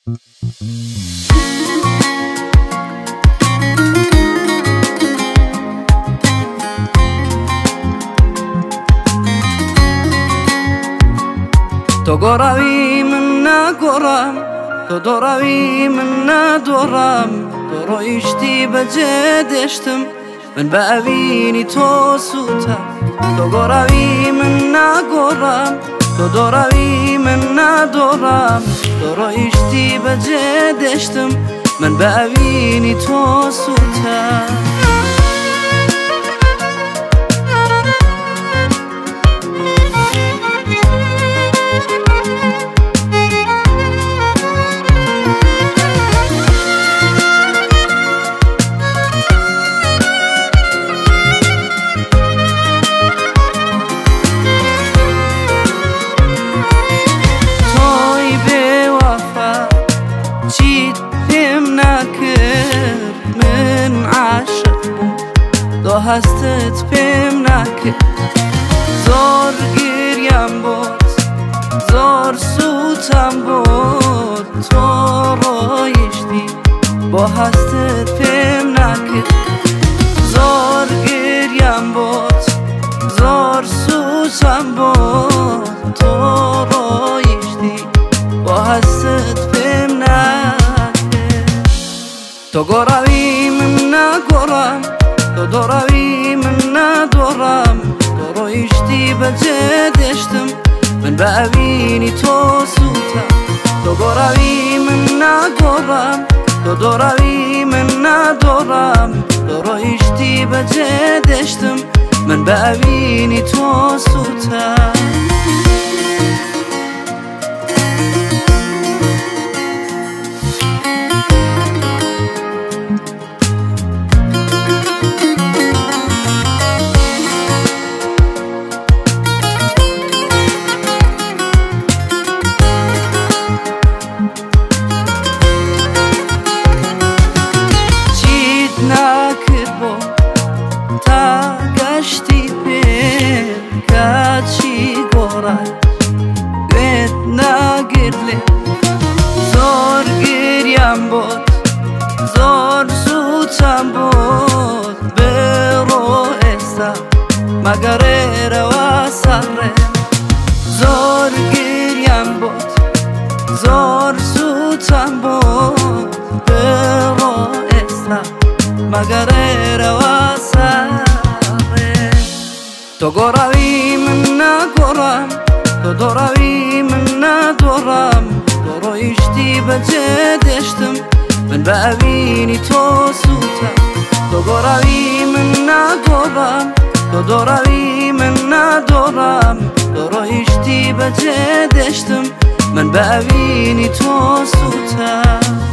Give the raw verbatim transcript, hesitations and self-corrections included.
تو گروی من نگرم، تو دروی من ندارم. تو رو ایشتی به جدشتم، من به اوینی تو سوتم. تو گروی من نگرم، تو دروی من ندارم. تو رو ایشتی به جدشتم، من به اوینی تو سوتم. من عاشق دو هستت پیم نکرد. زار گریم بود، زار سوتم بود. تو رایشتی با هستت پیم نکرد. زار گریم بود، زار سوتم بود. تو رایشتی با هستت پیم نکرد. تو گروی من نگرم، تو دروی من ندارم. تو رو ایشتی به جدشتم، من به اوینی تو سوتم. تو گروی من نگرم، تو دروی من ندارم. تو رو ایشتی به جدشتم، من به اوینی تو سوتم. نکرد با تا گشتی پیم که چی گرای گوید نگرلی. زار گریم بود، زار سوتم بود. برو استا مگر روا سره. زار گریم بود، زار سوتم بود. برو استا مگر روا سره. تو گروی من نگرم، تو دروی من ندارم. تو رو ایشتی به جدشتم، من به اوینی تو سوتم. تو گروی من نگرم، تو دروی من ندارم. تو رو ایشتی به جدشتم، من به اوینی تو سوتم.